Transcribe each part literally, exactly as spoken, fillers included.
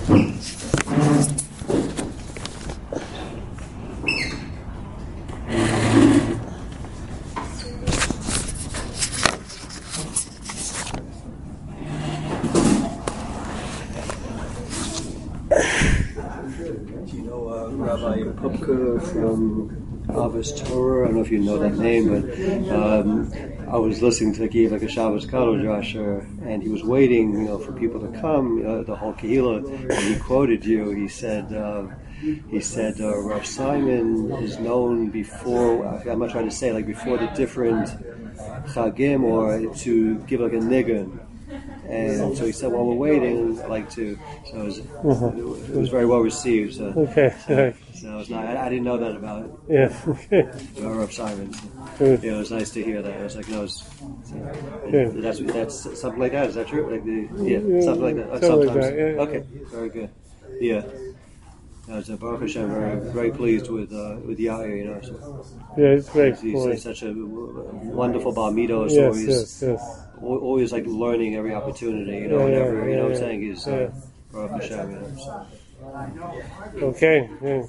Do you know uh, Rabbi Pupka from Avis Torah? I don't know if you know that name, but um, I was listening to give like a Shabbos Kadol Drasher, and he was waiting, you know, for people to come, uh, the whole Kehillah, and he quoted you. He said, uh, he said, uh, Rav Simon is known before. I'm not trying to say like before the different Chagim, or to give like a nigun. And so he said, while we're waiting, I'd like to. So it was, mm-hmm. it was very well received. So, okay. So, so it was not, I, I didn't know that about it. Yeah. Okay. Rav Simon. So, mm. yeah, it was nice to hear that. It was like, no, it's, so, yeah. that's that's something like that. Is that true? Like the yeah, yeah something like that. Something Sometimes. like that, yeah, okay, yeah. very good. Yeah. I was uh, Baruch Hashem, very, very pleased with uh, with Yair, you know. So, yeah, it's great. He's, he's, he's such a wonderful Bar Midos. Yes, always, yes, yes. Always like learning every opportunity, you know. Yeah, whenever, yeah, you know, yeah, what I'm saying he's uh, yeah. Baruch Hashem, you know. So. Okay. Yeah.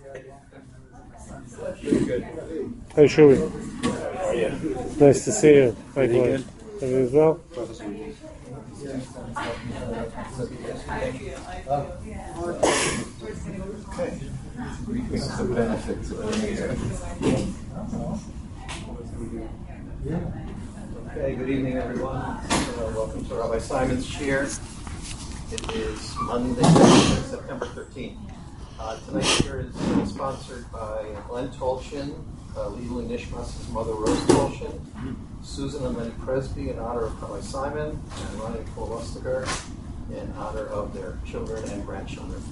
Hey, Shui. Yeah. Nice to see you. Everything good? Everything as well? Okay. This is the benefits of being here. Okay, good evening, everyone. Uh, welcome to Rabbi Simon's Shir. It is Monday, September thirteenth. Uh, tonight's Shir is uh, sponsored by Glenn Tolshin, uh, Lili Nishmas, his mother Rose Tolshin, Susan and Lenny Presby in honor of Rabbi Simon, and Ronnie and Paul Lustiger in honor of their children and grandchildren.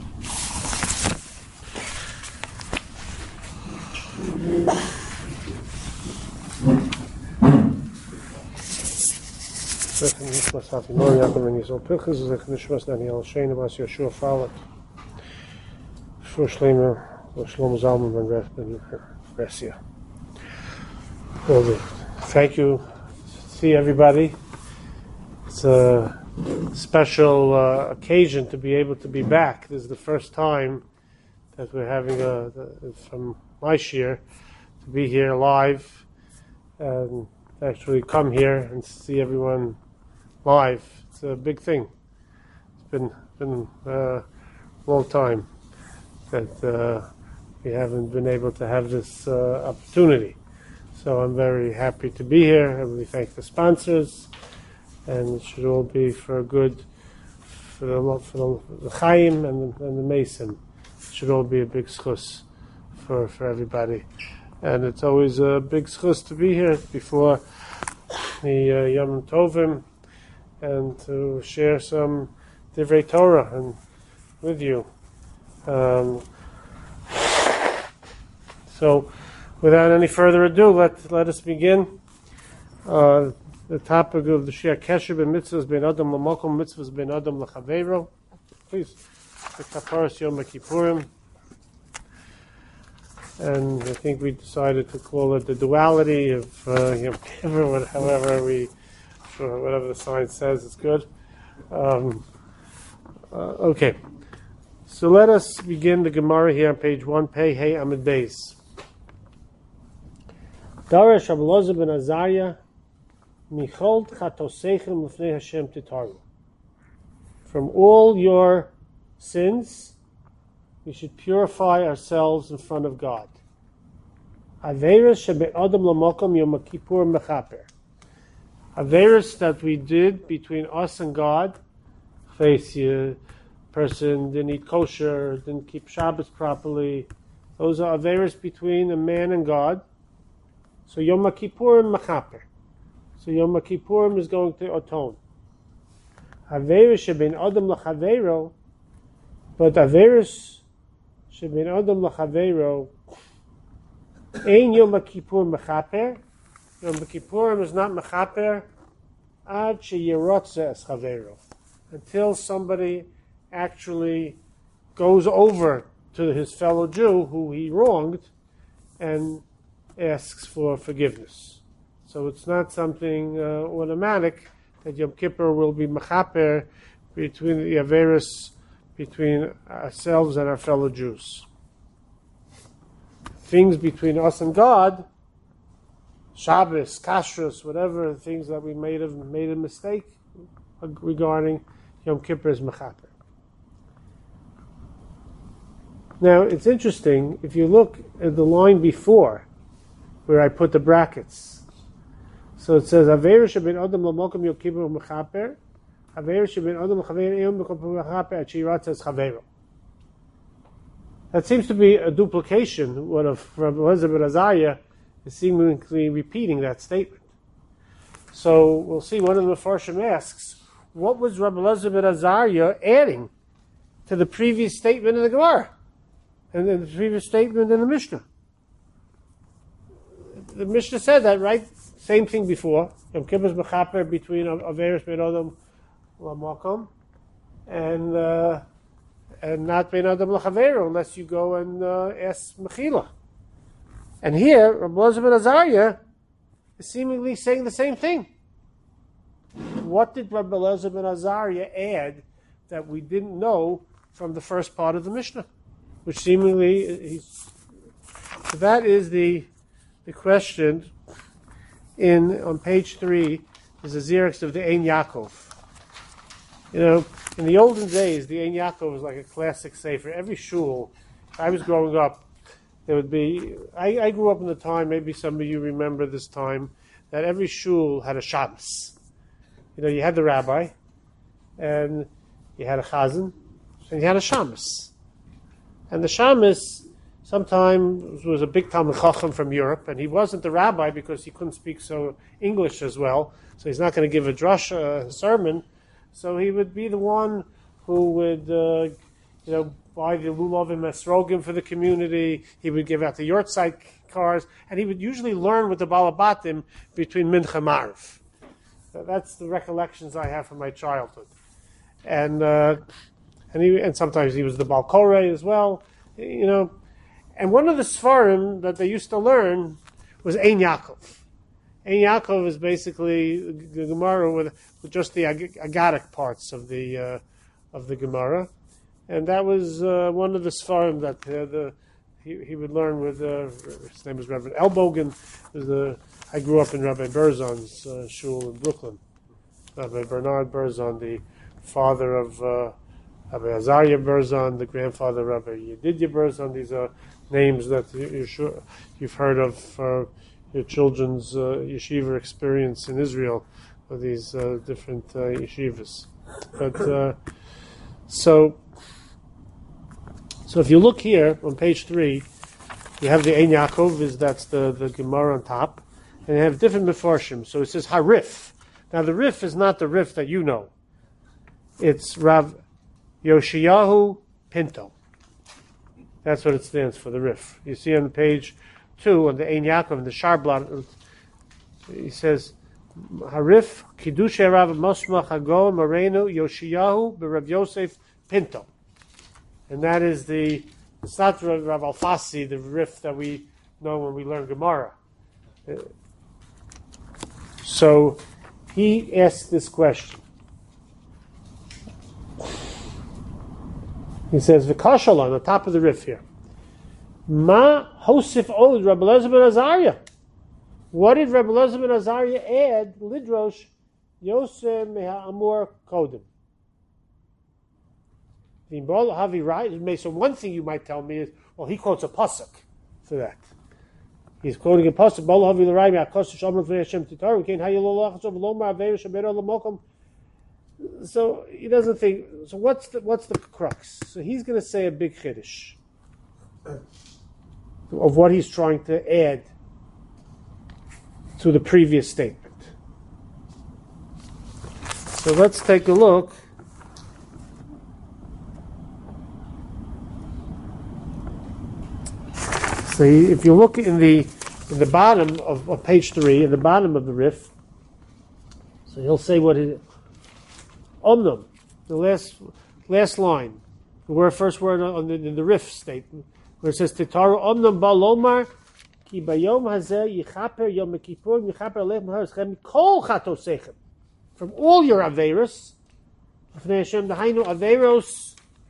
Zech Nishmas Hafi Nor Yaakov and Yisrael Pilchus, Zech Nishmas Daniel Shein Abbas Yeshua Falet, Shur Shleimer, Shlomo Zalman Ben Resia. Well, thank you. See everybody. It's a special uh, occasion to be able to be back. This is the first time that we're having a, the, from my shir to be here live and actually come here and see everyone live. It's a big thing. It's been been a long time that uh, we haven't been able to have this uh, opportunity. So I'm very happy to be here. I really thank the sponsors, and it should all be for good for the for the, the Chaim and the, and the Mason. It should all be a big schus for for everybody. And it's always a big schus to be here before the uh, Yom Tovim and to share some Divrei Torah and with you. Um, so, without any further ado, let let us begin. Uh, the topic of the Shia Kesher ben Mitzvahs ben Adam Lamokom Mitzvahs ben Adam Lachaveiro. Please, the Kaparas Yom Kippurim. And I think we decided to call it the duality of uh, Yom Kippur, however we, sure, whatever the sign says, it's good. Um, uh, okay, so let us begin the Gemara here on page one, Pei Hey Amid Beis. Darash Abelazar ben Azariah, Michol Chatoseichem Lefnei Hashem Titaru. From all your sins, we should purify ourselves in front of God. Averis shebe adam lamokom yom kippur mechaper. Averis that we did between us and God. Face you, person didn't eat kosher, didn't keep Shabbos properly. Those are averis between a man and God. So Yom Kippurim mechaper. So Yom Kippurim is going to atone. Averis shebe adam lachaveiro, but averis Shebin Adam Lachaveiro Ein Yom Kippur Mechaper. Yom Kippurim is not Mechaper Ad Sheyirotze Es Chaveiro, until somebody actually goes over to his fellow Jew who he wronged and asks for forgiveness. So it's not something uh, automatic that Yom Kippur will be Mechaper between the Averis between ourselves and our fellow Jews. Things between us and God, Shabbos, Kashrus, whatever, things that we made have made a mistake regarding Yom Kippur is mechaper. Now, it's interesting, if you look at the line before, where I put the brackets. So it says, Aveir shebin Adam l'mokum Yom Kippur mechaper, Aveir shebin Adam l'chaver Yom Kippur mechaper, at shirat says chaveiro. That seems to be a duplication. What of Rabbi Elazar Azariah is seemingly repeating that statement. So we'll see. One of the Mefarshim asks, what was Rabbi Elazar Azariah adding to the previous statement in the Gemara and then the previous statement in the Mishnah? The Mishnah said that, right? Same thing before. Yom Kippur's mechaper between Averis ben Adam l'makom and uh, and not ben Adam l'chaveru unless you go and uh, ask mechila. And here, Rabbi Elazar ben Azariah is seemingly saying the same thing. What did Rabbi Elazar ben Azariah add that we didn't know from the first part of the Mishnah? Which seemingly, he's, so that is the the question in on page three is the Xerox of the Ein Yaakov. You know, in the olden days, the Ein Yaakov was like a classic sefer. Every shul, I was growing up, there would be, I, I grew up in the time, maybe some of you remember this time, that every shul had a Shabbos. You know, you had the rabbi, and you had a chazan, and you had a shamus. And the shamus sometimes was a big Talmid Chacham from Europe, and he wasn't the rabbi because he couldn't speak so English as well, so he's not going to give a drush, a sermon. So he would be the one who would, uh, you know, buy the lulav and esrogim for the community. He would give out the yortzeit cars, and he would usually learn with the balabatim between mincha and marv. So that's the recollections I have from my childhood. And uh, and he, and sometimes he was the Baal Koreh as well, you know. And one of the Sfarim that they used to learn was Ein Yaakov. Ein Yaakov is basically the Gemara with, with just the ag- agadic parts of the uh, of the Gemara, and that was uh, one of the Sfarim that uh, the he, he would learn with. Uh, his name is Reverend Elbogen. Was the I grew up in Rabbi Berzon's uh, shul in Brooklyn. Rabbi Bernard Berzon, the father of uh, Rabbi Azariah Berzon, the grandfather of Rabbi Yedidya Berzon. These are names that you're sure you've heard of for your children's uh, yeshiva experience in Israel, with these uh, different uh, yeshivas. But uh, so, so if you look here on page three, you have the Ein Yaakov, is that's the, the Gemara on top, and you have different mefarshim. So it says Harif. Now the Rif is not the Rif that you know. It's Rav Yoshiyahu Pinto. That's what it stands for, the Rif. You see on page two, on the Ein Yaakov, in the Sharblat, he says, Harif, Kiddushei Rav Mosmach Hago Moreno Yoshiyahu B'Rav Yosef Pinto. And that is the, it's not Rav Alfasi, the Rif that we know when we learn Gemara. So, he asked this question. He says, V'kashal on the top of the Rif here. Ma hosif od Rabbi Elazar ben Azariah. What did Rabbi Elazar ben Azariah add? Lidrosh Yosef meha-amur kodim. So one thing you might tell me is, well, he quotes a pasuk for that. He's quoting a pasuk. So he doesn't think. So what's the what's the crux? So he's going to say a big chiddush of what he's trying to add to the previous statement. So let's take a look. So if you look in the in the bottom of, of page three, in the bottom of the Rif, so he'll say what it is. Omnum, the last last line, the word, first word on the, in the Rif statement, where it says Titaru Omnum Balomar Ki Bayom Hazeh Yichaper Yom Kippur Yichaper Alech Maharzchem Kol Chatosechem, from all your Averos, Hashem the Hainu Averos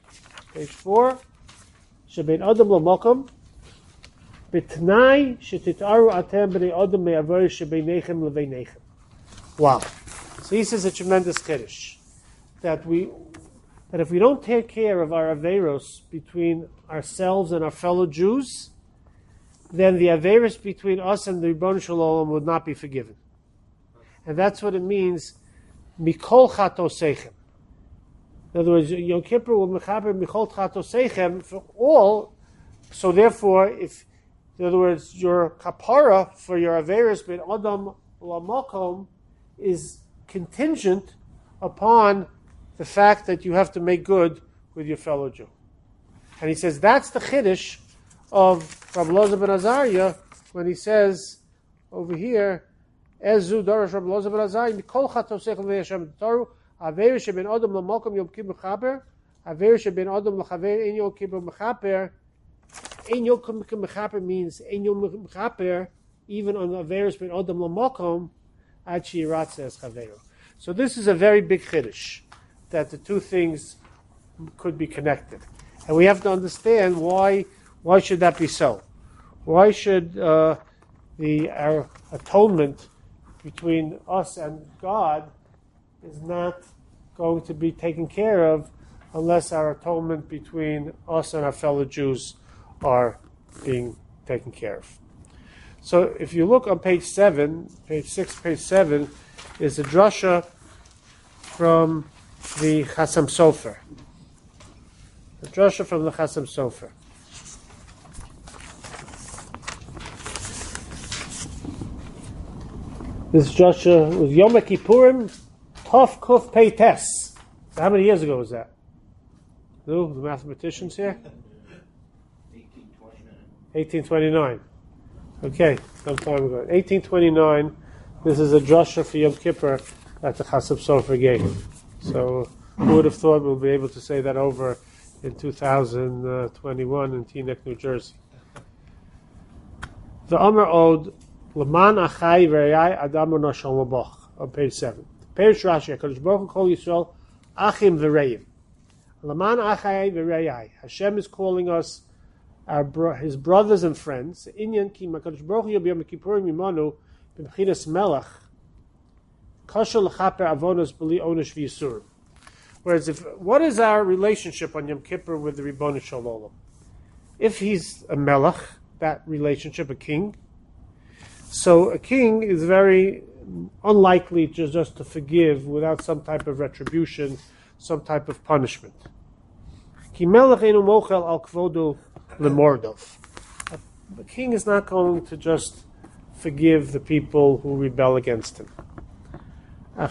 Page four. Shebein Adam Lamokum. B'tnai shetitaru atem b'nei Adam me'avori shebeinechem leveinechem. Wow. So he says a tremendous chiddush. That we, that if we don't take care of our averos between ourselves and our fellow Jews, then the averos between us and the Ribono Shel Olam would not be forgiven. And that's what it means, mikol chatosechem. In other words, Yom Kippur will mechaber mikol chatosechem for all. So therefore, if, in other words, your kapara for your averos ben Adam lamakom is contingent upon the fact that you have to make good with your fellow Jew. And he says that's the chiddush of Rabbi Elazar ben Azariah when he says over here, Ezu darash Rabbi Elazar ben Azariah, Mikol chatosech l'vei Hashem taru, Aveir sheben Adam l'malkom Yom Kippur mechaper, Aveir sheben Adam l'chaver ein Yom Kippur mechaper. Ein Yom Kippur mechaper means ein Yom mechaper even on Aveir sheben Adam l'malkom ad sheyiratze es chaveru. So this is a very big chiddush, that the two things could be connected. And we have to understand why why should that be so? Why should uh, the our atonement between us and God is not going to be taken care of unless our atonement between us and our fellow Jews are being taken care of? So if you look on page seven, page six, page seven, is a drasha from the Chasam Sofer. The drasha from the Chasam Sofer. This drasha was Yom Kippurim, Tov Kuf Pei Tes. So how many years ago was that? Who? The mathematicians here? eighteen twenty-nine. Okay, some time ago. eighteen twenty-nine, this is a drasha for Yom Kippur that the Chasam Sofer gave. So who would have thought we'll be able to say that over in two thousand twenty-one in Teaneck, New Jersey. The Amar Od L'man Achai V'Rayai Adam Nashal Mabach on page seven. Perish Rashi HaKadosh Baruch Hu Kol Yisrael Achim V'Reim. L'man Achai V'Rayai. Hashem is calling us our bro- His brothers and friends. Inyan Ki HaKadosh Baruch Hu Yom Kippurim Yimanu B'Mechinas Melech Kashal L'Chaper Avonos B'Li Onesh V'Yisurim. Whereas, if what is our relationship on Yom Kippur with the Ribono Shel Olam? If he's a melech, that relationship, a king, so a king is very unlikely to just to forgive without some type of retribution, some type of punishment. Ki melech einu mochel al kvodo lemordov. The king is not going to just forgive the people who rebel against him. But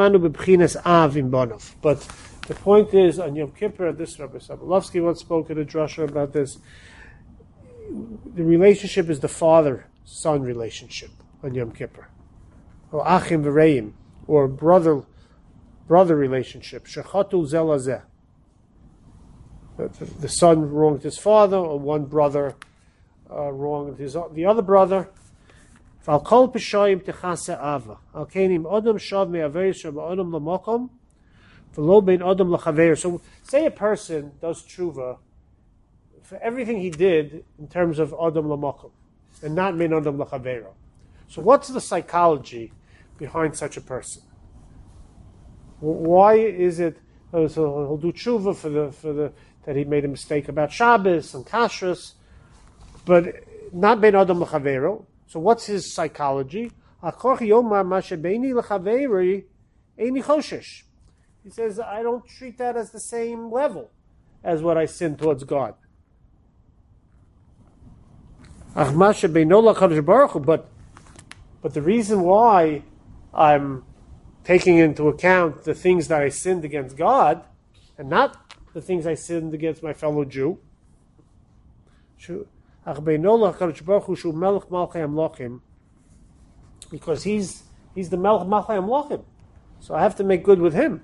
the point is, on Yom Kippur, this Rabbi Sobolovsky once spoke at a drasha about this, the relationship is the father-son relationship on Yom Kippur. Or achim v'reim, or brother brother relationship. Shechatu zel hazeh. The son wronged his father, or one brother uh, wronged his the other brother. So say a person does tshuva for everything he did in terms of adam lamakom and not min adam lachavero. So what's the psychology behind such a person? Why is it so he'll do tshuva for the for the that he made a mistake about Shabbos and kashrus, but not min adam lachavero? So what's his psychology? He says, I don't treat that as the same level as what I sin towards God. But, but the reason why I'm taking into account the things that I sinned against God and not the things I sinned against my fellow Jew, because he's he's the Melech Malchei Amlochim, so I have to make good with him.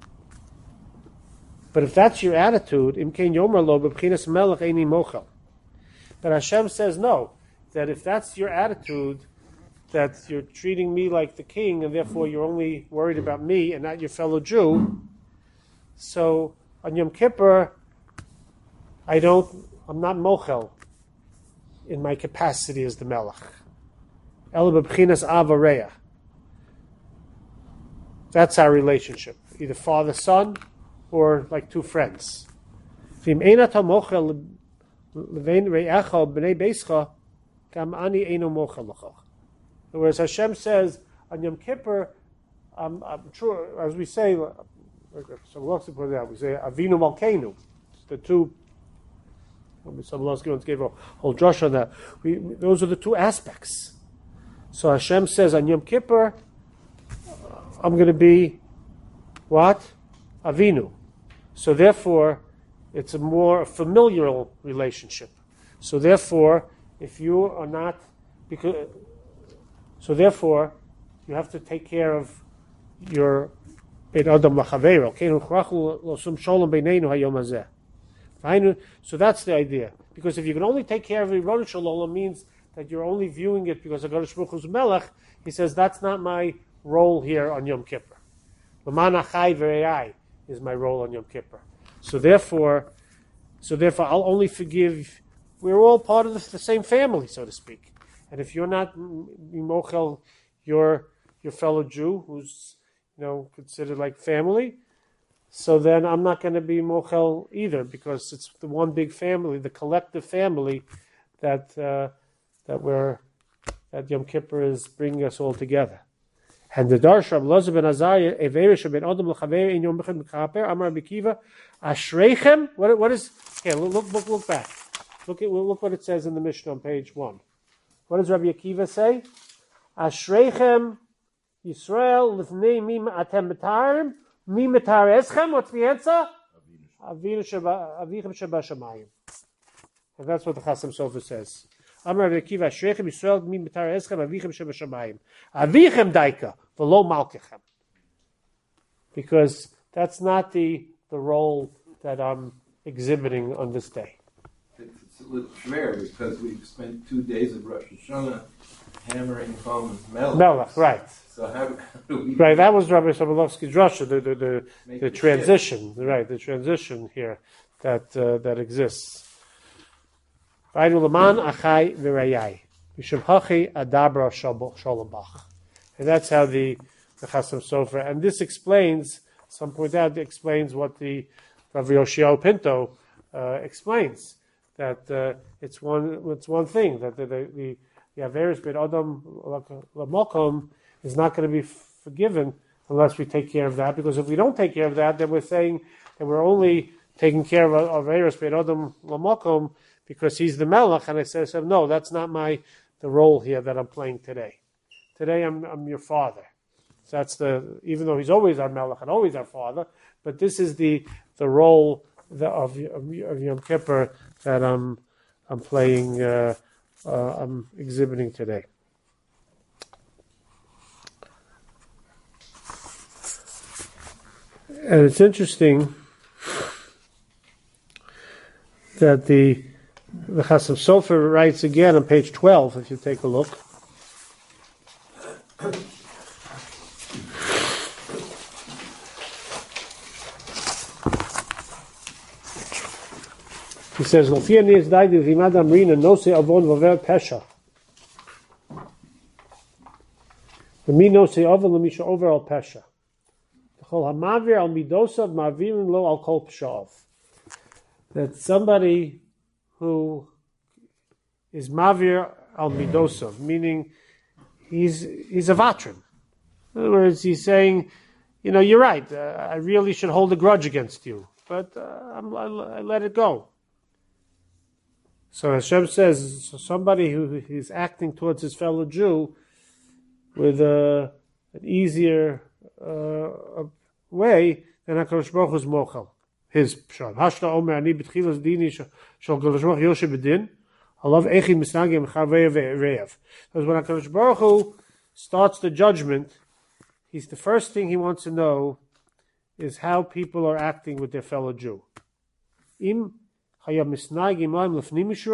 But if that's your attitude, Imkein Yomer Lo B'Bchinas Melech Eini Mochel. But Hashem says no, that if that's your attitude, that you're treating me like the king, and therefore you're only worried about me and not your fellow Jew. So on Yom Kippur, I don't, I'm not mochel in my capacity as the melech. Ela b'bchinas avareya. That's our relationship, either father-son or like two friends. V'im einat ha-mochel l'vein re'echa b'nei beischa kam ani eino mochel l'choch. Whereas Hashem says on Yom Kippur, um, I'm sure, as we say, some lots of put out, we say Avinu Malkeinu. The two, some lots gave a whole drush on that. We, those are the two aspects. So Hashem says on Yom Kippur, I'm going to be what? Avinu. So therefore, it's a more familial relationship. So therefore, if you are not, because, so therefore, you have to take care of your Bein Adam Lachaveiro. So that's the idea. Because if you can only take care of Rironu Shalom, means that you're only viewing it because HaKadosh Baruch Hu's Melech. He says, that's not my role here on Yom Kippur. L'man achai v're'ai is my role on Yom Kippur. So therefore, so therefore, I'll only forgive. We're all part of the, the same family, so to speak. And if you're not mochel, your your fellow Jew, who's you know considered like family, so then I'm not going to be mochel either, because it's the one big family, the collective family that uh, that we're that Yom Kippur is bringing us all together. And the Darsha of Elazar ben Azariah, Everish ben Adam l'chaver in Yom Kippur, Amar Bikiva, Ashreichem. What what is? Here, look look look back. Look at look what it says in the Mishnah on page one. What does Rabbi Akiva say? Ashreichem Yisrael lifnei mi atem mitarim mi mitar eschem. What's the answer? Avinu sheba avichem sheba shamayim. And that's what the Chasam Sofer says. Amar Rabbi Akiva, Ashreichem Yisrael mi mitar eschem avichem sheba shamayim. Avichem daika v'lo malkechem. Because that's not the the role that I'm exhibiting on this day. It's a little rare because we've spent two days of Rosh Hashanah hammering home Melech. Melech, right. So how, how do we... Right, that was Rabbi Sobolovsky's drasha, the the the, the, the transition, shift. right, the transition here that uh, that exists. Vaynu leman achai v'rayai, mishum hachi adabra shalom bach, and that's how the the Chasam Sofer, and this explains. Some point out explains what the Rav Yoshio Pinto uh, explains. That uh, it's one it's one thing that the the, the, the Averis Bein Adam Lamokom is not going to be forgiven unless we take care of that. Because if we don't take care of that, then we're saying that we're only taking care of Averis Bein Adam Lamokom because he's the Melech. And I said, so, no, that's not my the role here that I'm playing today. Today I'm I'm your father. So that's the even though he's always our Melech and always our father, but this is the the role the, of, of of Yom Kippur that I'm I'm playing uh, uh, I'm exhibiting today. And it's interesting that the the Chasam Sofer writes again on page twelve. If you take a look. He says, "Lofia needs died v'imad amrina nose avon v'ver pesha." V'mi nose avon l'misha over al pesha. V'chol hamavir al midosav mavirin lo al kol peshav. That somebody who is mavir al midosav, meaning he's he's a vatran. In other words, he's saying, you know, you're right. Uh, I really should hold a grudge against you, but uh, I'm, I, I let it go. So Hashem says, so somebody who is acting towards his fellow Jew with a, an easier uh, way than HaKadosh Baruch Hu's mochel, his pshat. Hashta omer ani b'tchilas dini shal HaKadosh Baruch Hu Yoshe b'din, halav echi misnagim charvei ve'erev. Because when HaKadosh Baruch Hu starts the judgment, he's the first thing he wants to know is how people are acting with their fellow Jew. Im In other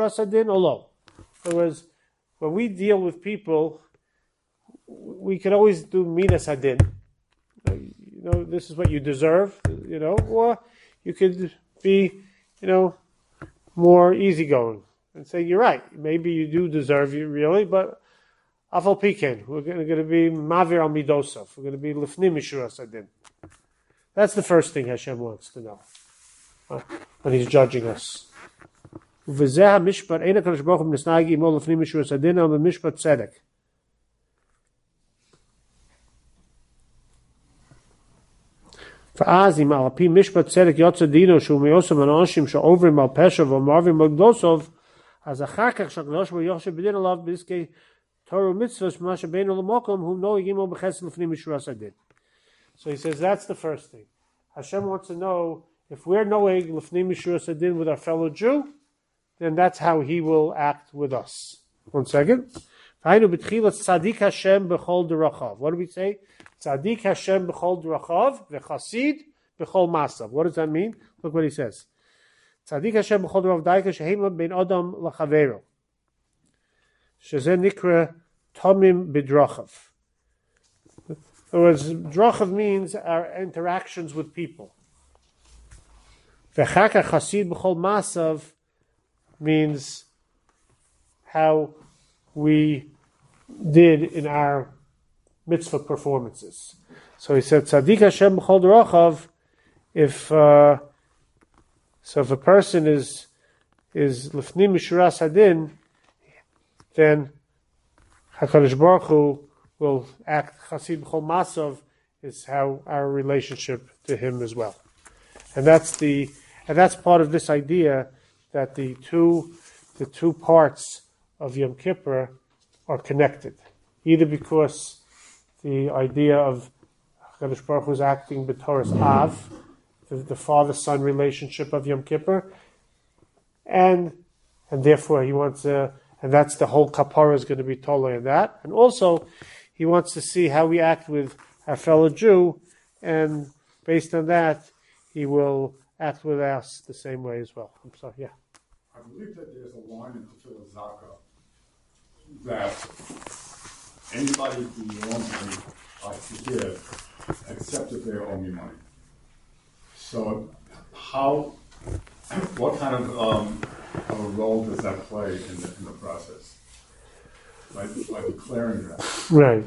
words, when we deal with people, we can always do minas hadin. You know, this is what you deserve, you know, or you could be, you know, more easygoing and say, you're right, maybe you do deserve it really, but afal piken, we're going to be mavir al midosov, we're going to be lifnim mishuras adin. That's the first thing Hashem wants to know uh, when He's judging us. V'zeh mishpat eina kadosh baruch hu nisnagi imo lifnim mishuras adin al mishpat tzedek. Fa'azim al pi mishpat tzedek yotze dino shu meosam anoshim she'ovrim al pesha v'marvim al gdosov as achar kach shakadosh baruch hu yochshe b'din alav b'diskei Torah mitzvahs masha beinu l'mokom whom no yigimo b'chesed l'fnim mishuras adin. So he says that's the first thing. Hashem wants to know if we're knowing l'fnim mishuras adin with our fellow Jew, then that's how He will act with us. One second. V'hainu b'tchilas tzadik Hashem b'chol derachav. What do we say? Tzadik Hashem b'chol derachav v'chasid b'chol masav. What does that mean? Look what he says. Tzadik Hashem b'chol derachav daika shehema ben adam l'chavero. Shezeh nikra tomim b'drachav. In other words, drachav means our interactions with people. V'chaka chasid b'chol masav means how we did in our mitzvah performances. So he said, Tzadik Hashem b'chol derachav. If uh, so, if a person is is lifnim mishuras hadin, then HaKadosh Baruch Hu will act chasid b'chol masav, is how our relationship to Him as well, and that's the and that's part of this idea that the two the two parts of Yom Kippur are connected, either because the idea of HaKadosh Baruch Hu is acting b'Torah's Av, the, the father-son relationship of Yom Kippur, and and therefore he wants to. And that's the whole kapara is going to be totally in that. And also, he wants to see how we act with our fellow Jew, and based on that, he will act with us the same way as well. I'm sorry, yeah. I believe that there's a line in Tefillah Zaka that anybody who loans me, I forgive, except if they owe me money. So, how, what kind of um, of a role does that play in the in the process? By, by declaring that, right?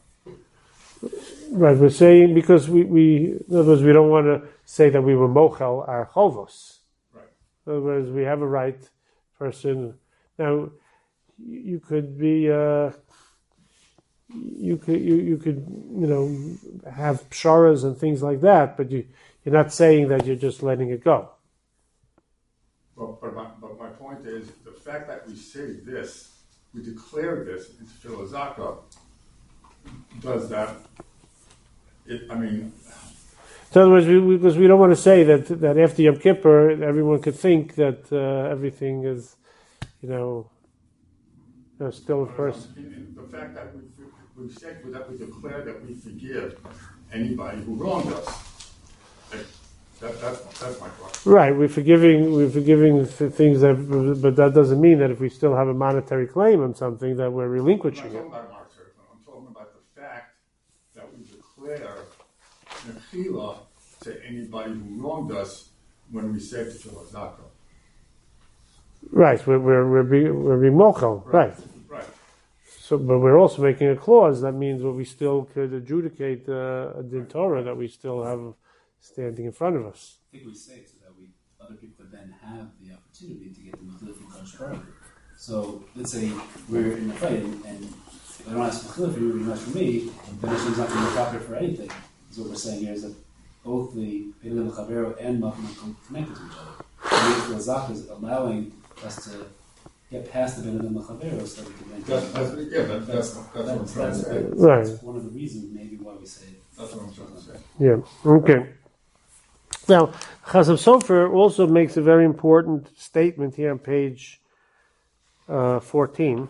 Right. We're saying because we, we in other words we don't want to say that we were mochel our chovos. Right. In other words, we have a right person. Now, you could be. Uh, you could you, you could you know have psharas and things like that, but you you're not saying that you're just letting it go. Well, but my, but my point is, the fact that we say this, we declare this in Tefillah Zaka, does that, it, I mean... In other words, we, because we don't want to say that that after Yom Kippur, everyone could think that uh, everything is, you know, you know still in person. The fact that we, we said that we declare that we forgive anybody who wronged us, That, that's, that's my question. Right, we're forgiving, we're forgiving things, that, but that doesn't mean that if we still have a monetary claim on something that we're relinquishing it. I'm not talking about a monetary claim. I'm talking about the fact that we declare nechila to anybody who wronged us when we say Tefillah Zaka. Right, we're we're we're being we're being mochel, right. right. Right. So, but we're also making a clause that means that we still could adjudicate uh, a din Torah that we still have standing in front of us. I think we say it so that we other people could then have the opportunity to get the mechila from Kadosh Baruch Hu. So let's say we're in a fight, and, and if I don't ask mechila for you, you ask for me, then Hashem's not going to be pocket for anything. So what we're saying here is that both the Bein Chavero and Malchum are connected to each other. And the Zaka is allowing us to get past the Bein Chavero so that we can then. That's, that's, yeah, that, that's, that's, that's what I'm trying to say. Right. That's one of the reasons maybe why we say it. That's what I'm trying to say. Yeah. Okay. Now, Chasam Sofer also makes a very important statement here on page uh, fourteen.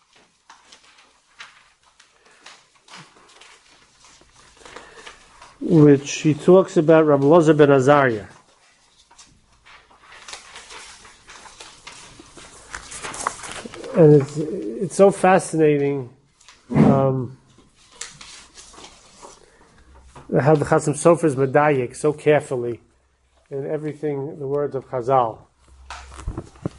Which he talks about Rabbi Elazar ben Azariah. And it's, it's so fascinating um, how the Chasam Sofer is medayik so carefully in everything, the words of Chazal.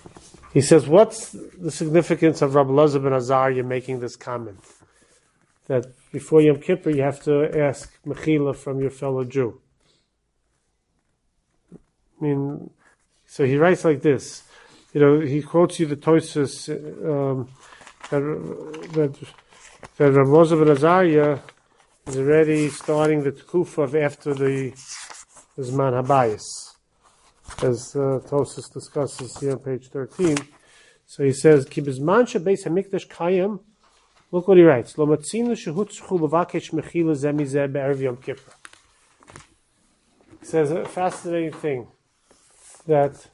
He says, what's the significance of Rabbi Elazar ben Azariah making this comment? That before Yom Kippur you have to ask Mechila from your fellow Jew. I mean, so he writes like this. You know, he quotes you the Tosfos um, that that that Rabbi Elazar ben Azariah is already starting the Tkufa of after the Zman Habayis, as uh, Tosfos discusses here on page thirteen. So he says, "Ki b'zman shebeis hamikdash kayim." Look what he writes. Lo matzinu shehutzchu levakesh mechila zeh mizeh be'erev Yom Kippur. He says a fascinating thing that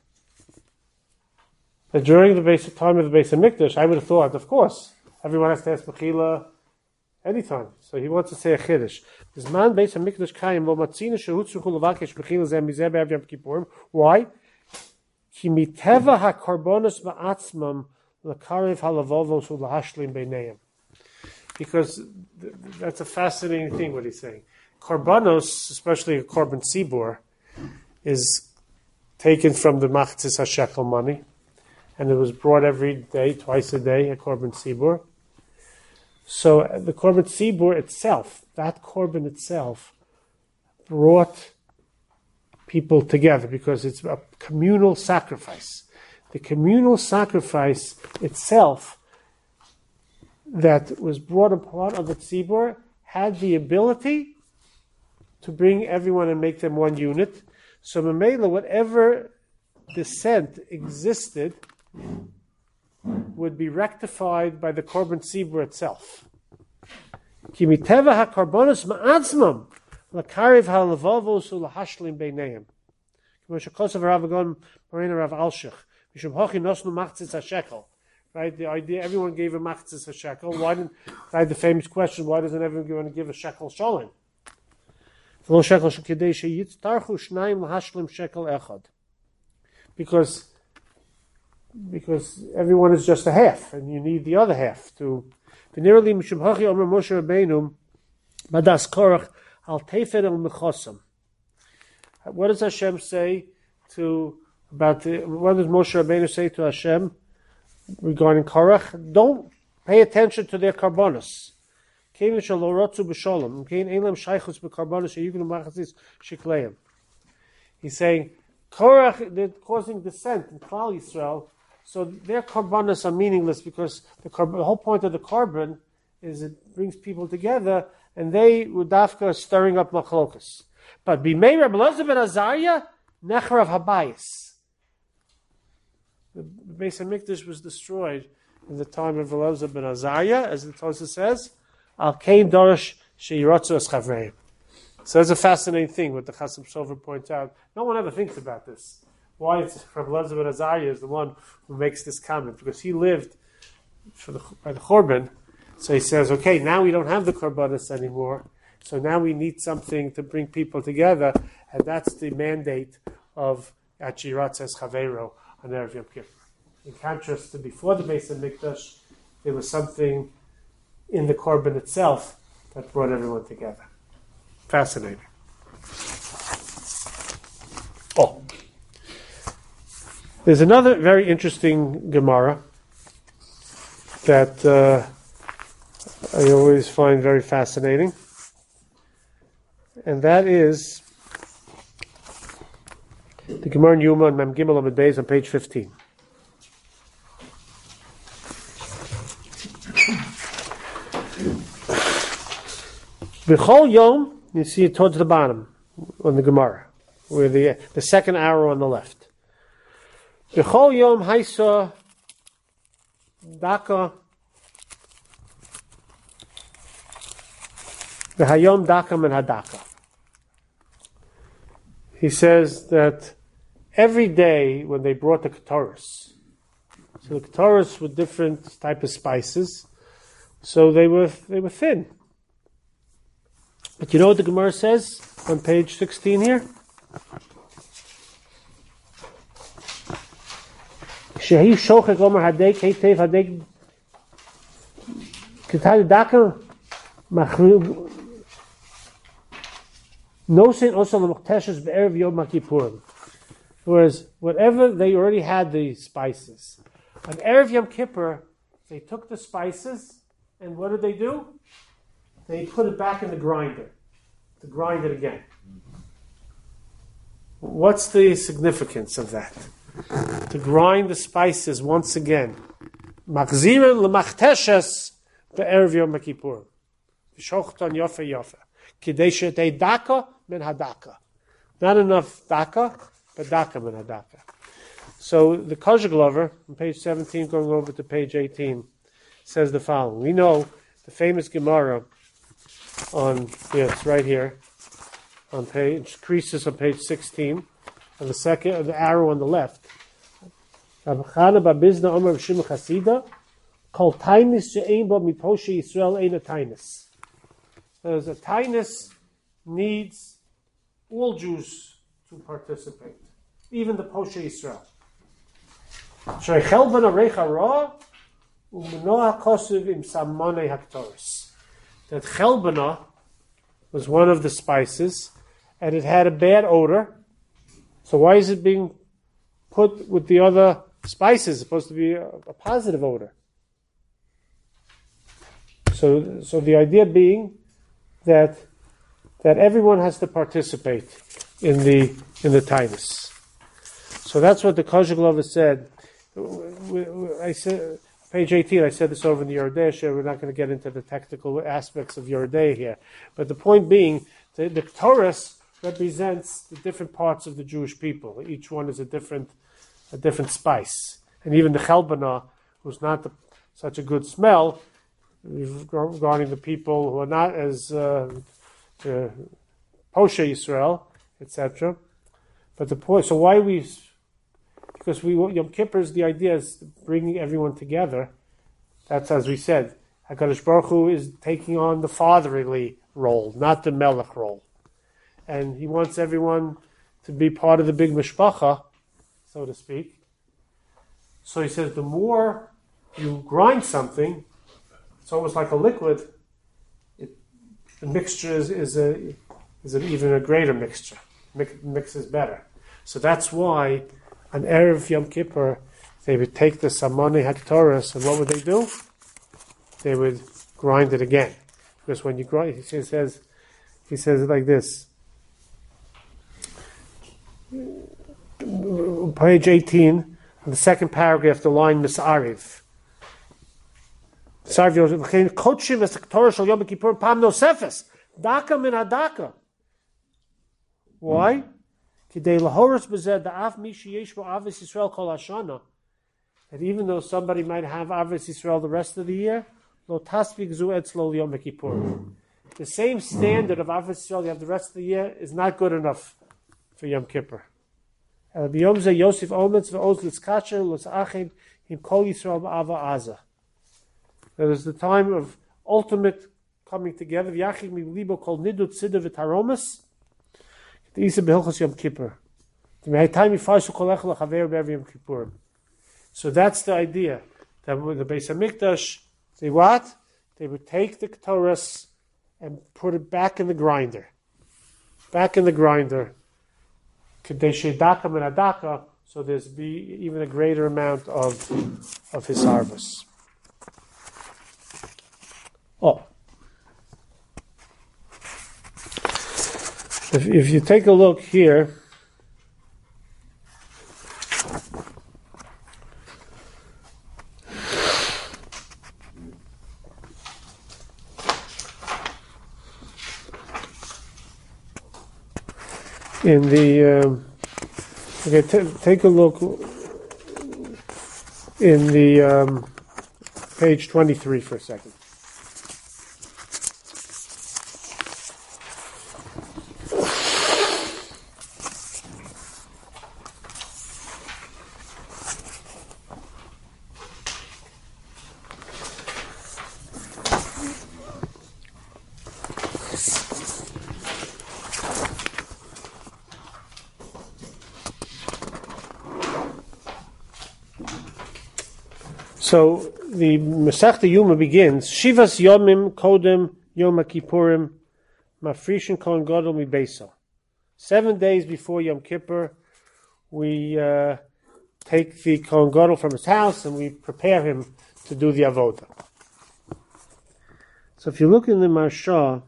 that during the basic time of the Beis Hamikdash, I would have thought, of course, everyone has to ask mechila anytime. So he wants to say a chiddush. B'zman Beis Hamikdash kayim lo matzinu shehutzchu levakesh mechila zeh mizeh be'erev Yom Kippurim. Why? Ki miteva hakarbonos ba'atzmam lekarev halavovos ulahashlim beineim. Because th- that's a fascinating thing what he's saying. Karbanos, especially a korban tzibur, is taken from the machzis hashekel money, and it was brought every day, twice a day, a korban tzibur. So uh, the korban tzibur itself, that korban itself, brought people together because it's a communal sacrifice. The communal sacrifice itself that was brought upon of the tzibur had the ability to bring everyone and make them one unit. So Mamela, whatever dissent existed would be rectified by the korban tzibur itself. Ki miteva hakarbonos ma'atzmam lakarev halavavos ulahashlim beineim. K'mo shekosav Rav Agon Morena Rav Alshich mishum hochi nosnu machzis hashekel. Right, the idea everyone gave a machzis a shekel. Why didn't? I had the famous question: why doesn't everyone give a shekel shalom? Because because everyone is just a half, and you need the other half to. What does Hashem say to about the? What does Moshe Rabbeinu say to Hashem regarding Korach? Don't pay attention to their karbonos. He's saying Korach, they're causing dissent in Klal Yisrael, so their karbanos are meaningless because the, carb- the whole point of the carbon is it brings people together, and they udafka are stirring up machlokas. But b'mei Rabbi Elazar ben Azariah nechrav habayis. The Beis Hamikdash was destroyed in the time of Rabbi Elazar ben Azariah, as the Tosfos says. Al Kain Dorosh Sheirotzu Es Chavreim. So that's a fascinating thing what the Chasam Sofer points out. No one ever thinks about this. Why it's Rabbi Elazar ben Azariah is the one who makes this comment, because he lived for the, by the Chorban. So he says, okay, now we don't have the Korbanos anymore, so now we need something to bring people together, and that's the mandate of Achirat Es Chaveiro on Erev Yom Kippur. In contrast to before the Beis Hamikdash, there was something in the korban itself that brought everyone together. Fascinating. Oh. There's another very interesting Gemara that uh, I always find very fascinating. And that is the Gemara in Yuma and Mem Gimel Amud Beis on page fifteen. B'chol Yom, you see it towards the bottom on the Gemara, where the the second arrow on the left. B'chol Yom Haisa Daka V'hayom Daka Men Hadaka. He says that every day when they brought the Ketores, so the Ketores were different type of spices, so they were they were thin. But you know what the Gemara says on page sixteen here? Shehi shochek omer hadek heitev hadek ketad daka machrug nosin also l'mochteshes be'erev yom kippurim. Whereas whatever they already had the spices, On Erev Yom Kippur, they took the spices, and what did they do? They put it back in the grinder to grind it again. What's the significance of that? To grind the spices once again. Machzirin l'machteshes be'erev Yom Kippur. V'shochton yofe yofe. Kidei shetei daka min hadaka. Not enough daka, but daka min hadaka. So the Kosher Glover, on page seventeen, going over to page eighteen, says the following. We know the famous Gemara on, yeah, it's right here, on page, Creases on page sixteen, and the second, the arrow on the left. There's a tainus needs all Jews to participate, even the Poshe Yisrael. That chelbana was one of the spices, and it had a bad odor. So why is it being put with the other spices? It's supposed to be a, a positive odor. So, so the idea being that that everyone has to participate in the in the tainus. So that's what the Kosher Glover said. I said, page eighteen, I said this over in the Yordei. We're not going to get into the technical aspects of Yordei here. But the point being, the, the Torah represents the different parts of the Jewish people. Each one is a different a different spice. And even the chelbana, who's not the, such a good smell, regarding the people who are not as uh, uh, Poshe Yisrael, et cetera. But the point, so why we... Because we Yom Kippur is the idea is bringing everyone together. That's as we said. HaKadosh Baruch Hu is taking on the fatherly role, not the melech role, and he wants everyone to be part of the big mishpacha, so to speak. So he says, the more you grind something, it's almost like a liquid. It, the mixture is, is a is an even a greater mixture. Mix, mixes better. So that's why. On Erev Yom Kippur, they would take the Samone Haktoras, and what would they do? They would grind it again. Because when you grind, he says, he says it like this. Page eighteen, on the second paragraph, the line Misariv. Misariv Yom Kochim es Haktoras shel Yom Kippur pam nosefes. Daka min hadaka. Why? That even though somebody might have Avos Yisrael the rest of the year, the same standard of Avos Yisrael you have the rest of the year is not good enough for Yom Kippur. That is the time of ultimate coming together. The Isa B'Hilchos Yom Kippur. So that's the idea. That with the Beis Hamikdash, they what? They would take the Ketores and put it back in the grinder. Back in the grinder. Kadeshe Daka min Adaka, so there's be even a greater amount of of his harvest. Oh. If, if you take a look here, in the, um, okay, t- take a look in the um, page twenty-three for a second. So the Masechta Yuma begins, Shivas Yomim Kodem Yom Kippurim Mafrishin Kohen Gadol Mi Beiso. Seven days before Yom Kippur, we uh, take the Kohen Gadol from his house and we prepare him to do the avodah. So if you look in the Marsha,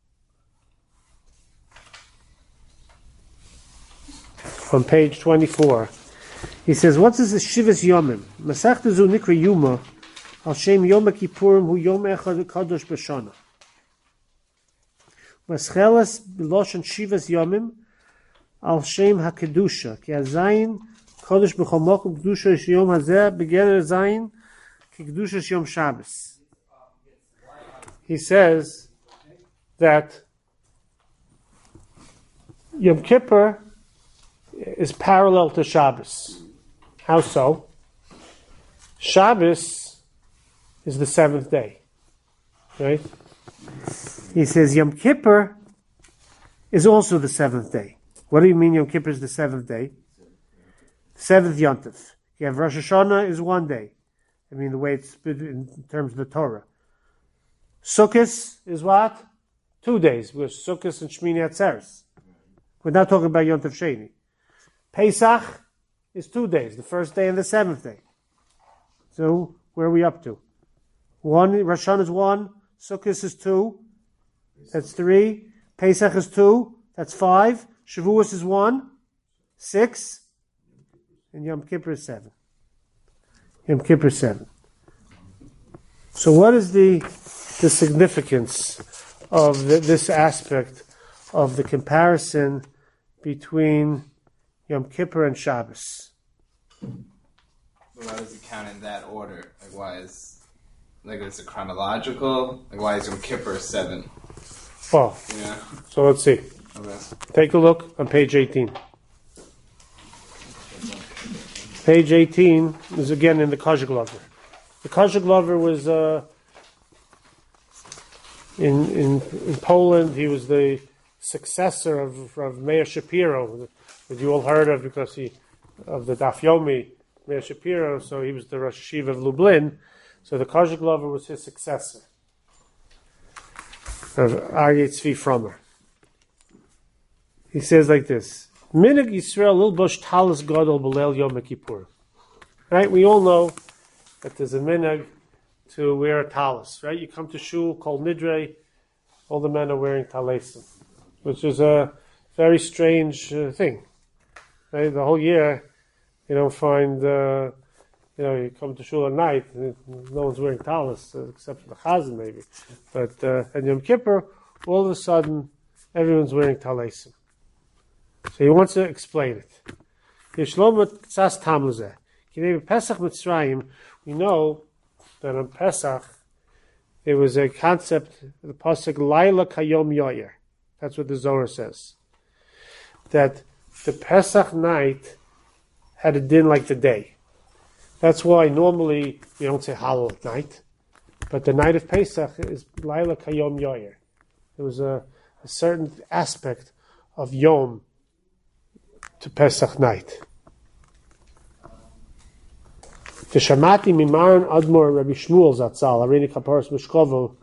on page twenty-four, he says, what is the Shivas Yomim? Masechta zu nikra Yuma, al shem Yom Kippurim hu Yom Echad Kadosh B'Shana. Maschelas b'loshen Shivas Yomim, al shem HaKedusha, ki azayin Kadosh B'chol Mokum Kedusha is Yom Hazeh, b'geder azayin, ki Kedusha is Yom Shabbos. He says that Yom Kippur is parallel to Shabbos. How so? Shabbos is the seventh day. Right? He says Yom Kippur is also the seventh day. What do you mean Yom Kippur is the seventh day? Seventh Yom Tov. You have Rosh Hashanah is one day. I mean the way it's in terms of the Torah. Sukkot is what? Two days. We're Sukkot and Shmini Atzeres. We're not talking about Yom Tov Sheni. Pesach is two days, the first day and the seventh day. So, where are we up to? One, Rosh Hashanah is one, Sukkot is two, that's three, Pesach is two, that's five, Shavuos is one, six, and Yom Kippur is seven. Yom Kippur is seven. So what is the the significance of the, this aspect of the comparison between Yom Kippur and Shabbos? Why does it count in that order? Like, why is, like, is it chronological? Like, why is Yom Kippur seven? Oh, Yeah. so let's see. Okay. Take a look on page eighteen. Page eighteen is again in the Kozher Glover. The Kozher Glover was uh, in, in in Poland. He was the successor of, of Meir Shapiro, that you all heard of because he of the Daf Yomi, Meir Shapiro. So he was the Rosh Yeshiva of Lublin. So the Kozher Glover was his successor, of Aryeh Tzvi Frommer. He says like this: Minig Yisrael Lilbosh Talis Gadol B'Leil Yom Kippur. Right, we all know that there's a minig to wear a talis. Right, you come to shul called Nidre, all the men are wearing talesim, which is a very strange uh, thing. Right, the whole year you don't find, uh, you know, you come to shul at night, no one's wearing talis uh, except for the chazan maybe, but uh, at Yom Kippur, all of a sudden everyone's wearing talesim. So he wants to explain it. Pesach Mitzrayim, we know that on Pesach there was a concept, the pasuk Laila Kayom Yoyer. That's what the Zohar says. That the Pesach night had a din like the day. That's why normally we don't say Hallel at night, but the night of Pesach is Laila Kayom Yoyer. There was a, a certain aspect of Yom to Pesach night. Teshamati mimaran admor Rabbi Shmuel Zatzal Arini Kaparas Mishkovo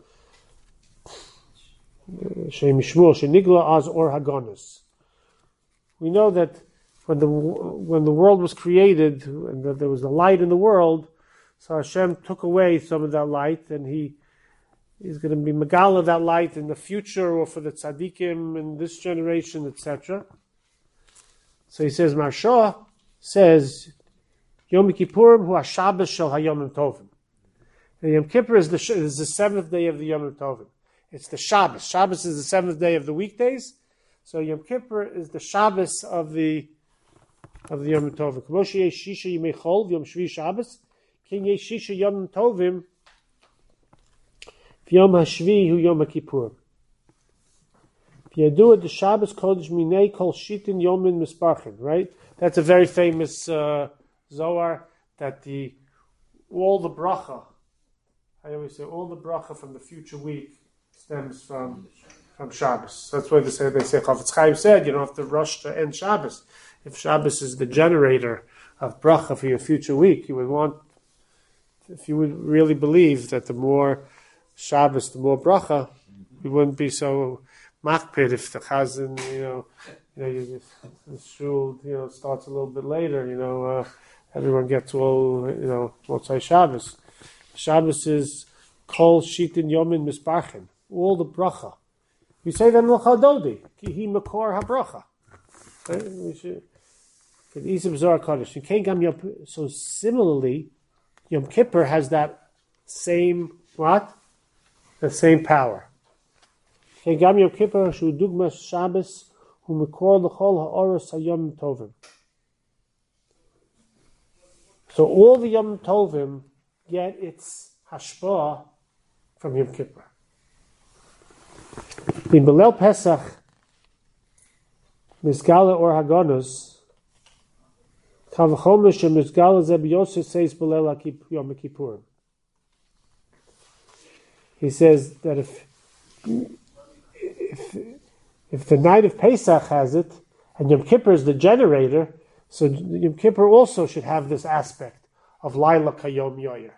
Shem Shmuel Shenigla Az Or Hagonis. We know that when the when the world was created and that there was a light in the world, so Hashem took away some of that light, and He is going to be Megala that light in the future or for the tzaddikim in this generation, et cetera. So he says, Marsha says, Yom Kippurim hu HaShabbos shel HaYomim Tovim. And Yom Kippur is the, is the seventh day of the Yomim Tovim. It's the Shabbos. Shabbos is the seventh day of the weekdays. So Yom Kippur is the Shabbos of the of the Yomim Tovim. K'moshe yesh shisha yimei chol v'yom shvi Shabbos, kin yesh shisha Yomim Tovim v'yom hashvi hu Yom Kippurim. Yadu the Shabbos Kodesh Minei Kol Shitin Yomin Misparchin, right? That's a very famous uh, Zohar that the all the bracha, I always say all the bracha from the future week stems from from Shabbos. That's why they say they say Chafetz Chaim said you don't have to rush to end Shabbos. If Shabbos is the generator of bracha for your future week, you would want, if you would really believe that the more Shabbos, the more bracha, you wouldn't be so makpid if the chazan, you know, you know, you, the shul, you know, starts a little bit later, you know, uh, everyone gets all, you know, Motzai Shabbos. Shabbos is Kol Shitin Yomin Misbarchen. All the bracha. We say them l'chadodi. Ki hi makor habracha. So similarly, Yom Kippur has that same, what? The same power. Gam Yom Kippur shu dugmas Shabbos hu makor l'chol ha'oros hayom tovim. So all the Yom Tovim get its hashpah from Yom Kippur. In Belel Pesach, Mizgala or Haganus, Kavachomish and Mizgala Zeb Yosef says Belel Yom Kippurim. He says that if, if if the night of Pesach has it, and Yom Kippur is the generator, so Yom Kippur also should have this aspect of Laila Kayom Yoyer.